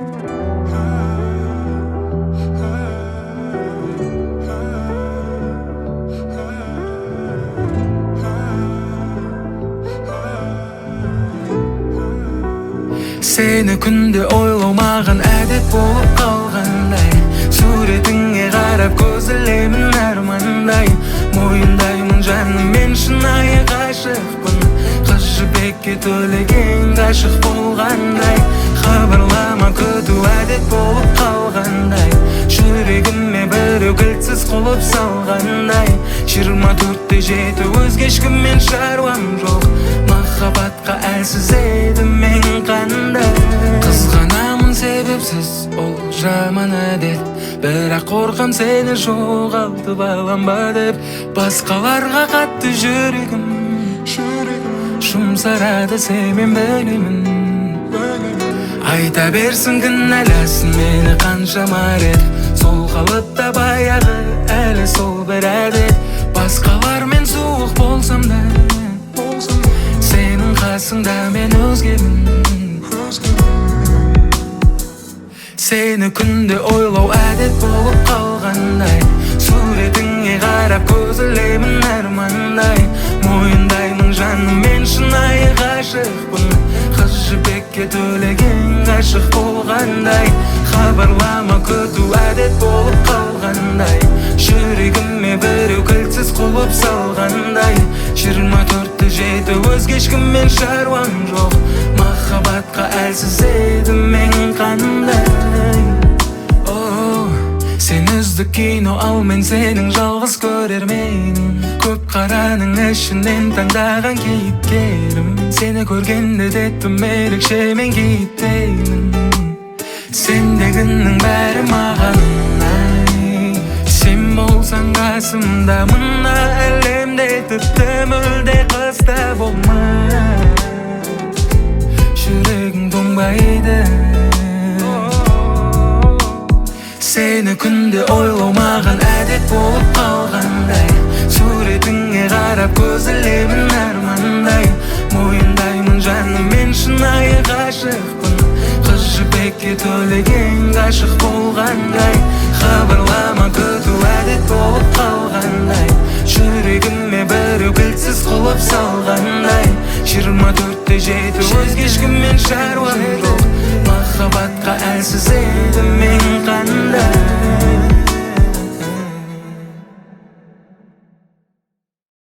Seni күнде ойлау маған әдет болып қалғандай, суретіңе қарап көз ілемін армандай. Мойындаймын жаным, мен шынайы ғашықпын, қыз жібекке төлеген ғашық болғандай. Хабарлама күту әдет болып қалғандай, жүрегіме біреу кілтсіз құлып салғандай. 24/7 өзге ешкіммен шаруам жоқ, махаббатқа әлсіз едім мен қандай. Қызғанамын себепсіз, ол жаман әдет, бірақ қорқам сені жоғалтып алам ба деп. Басқаларға қатты жүрегім жұмсарады, сен білемін. Айта берсін кінәласын мені қаншама рет, сол қалыпта баяғы әлі сол бір әдет. Басқалармен суық болсам да, сенің қасыңда мен өзгемін. Сені күнде ойлау әдет болып қалғандай, суретіңе қарап көз ілемін армандай. Мойындаймын жаным, мен шынайы ғашықпын, қыз жібекке төлеген ғашық болғандай. Хабарлама күту әдет болып қалғандай, жүрегіме біреу кілтсіз құлып салғандай. 24/7 өзге ешкіммен шаруам жоқ, махаббатқа әлсіз едім мен қандай. Сен үздік кино, ал мен сенің жалғыз көрерменің, көп қараның ішінен таңдаған кейіпкерім. Сені көргенде деттім ерекше мен кейіптеймін. Сендегінің бәрі маған ұнай, сен болсаң қасымда, мына әлемде тіпті мүлде қыста болмай. Жүрегің тоңбайды. Сені күнде ойлау маған әдет болып қалғандай, суретіңе қарап көз ілемін армандай. Мойындаймын жаным, мен шынайы ғашықпын, қыз жібекке төлеген ғашық болғандай. Хабарлама күту әдет болып қалғандай, жүрегіме біреу кілтсіз құлып салғандай. 24/7 өзге ешкіммен шаруам жоқ, махаббатқа әлсіз едім мен қандай.